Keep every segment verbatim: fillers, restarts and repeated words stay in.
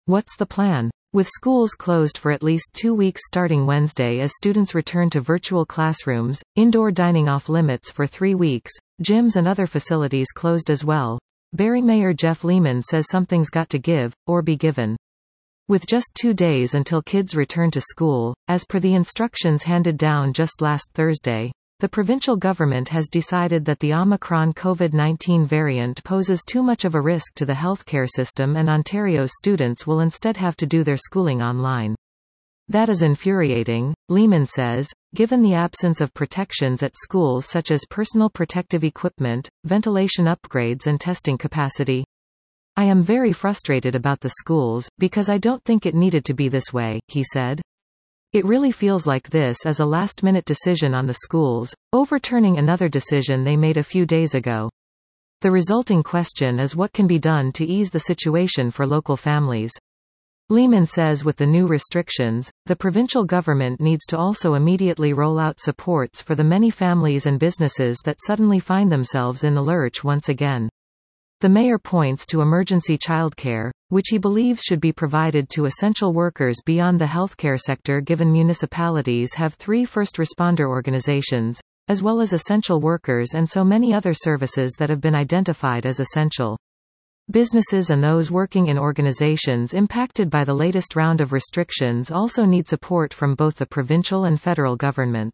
What's the plan? With schools closed for at least two weeks starting Wednesday as students return to virtual classrooms, indoor dining off limits for three weeks, gyms and other facilities closed as well, Barre Mayor Jeff Lehman says something's got to give, or be given. With just two days until kids return to school, as per the instructions handed down just last Thursday, the provincial government has decided that the Omicron COVID nineteen variant poses too much of a risk to the healthcare system and Ontario's students will instead have to do their schooling online. That is infuriating, Lehman says, given the absence of protections at schools such as personal protective equipment, ventilation upgrades and testing capacity. I am very frustrated about the schools, because I don't think it needed to be this way, he said. It really feels like this is a last-minute decision on the schools, overturning another decision they made a few days ago. The resulting question is what can be done to ease the situation for local families. Lehman says with the new restrictions, the provincial government needs to also immediately roll out supports for the many families and businesses that suddenly find themselves in the lurch once again. The mayor points to emergency childcare, which he believes should be provided to essential workers beyond the healthcare sector given municipalities have three first responder organizations, as well as essential workers and so many other services that have been identified as essential. Businesses and those working in organizations impacted by the latest round of restrictions also need support from both the provincial and federal governments.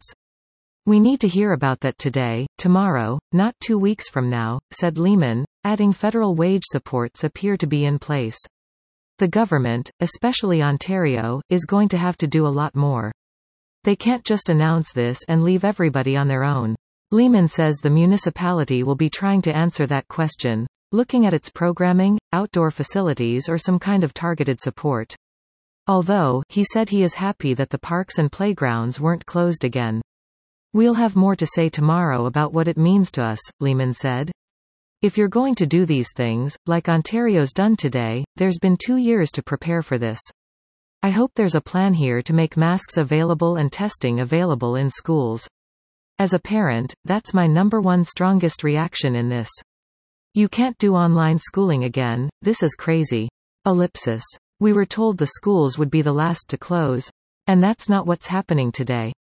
We need to hear about that today, tomorrow, not two weeks from now, said Lehman, adding federal wage supports appear to be in place. The government, especially Ontario, is going to have to do a lot more. They can't just announce this and leave everybody on their own. Lehman says the municipality will be trying to answer that question, looking at its programming, outdoor facilities or some kind of targeted support. Although, he said he is happy that the parks and playgrounds weren't closed again. We'll have more to say tomorrow about what it means to us, Lehman said. If you're going to do these things, like Ontario's done today, there's been two years to prepare for this. I hope there's a plan here to make masks available and testing available in schools. As a parent, that's my number one strongest reaction in this. You can't do online schooling again, this is crazy. Ellipsis. We were told the schools would be the last to close. And that's not what's happening today.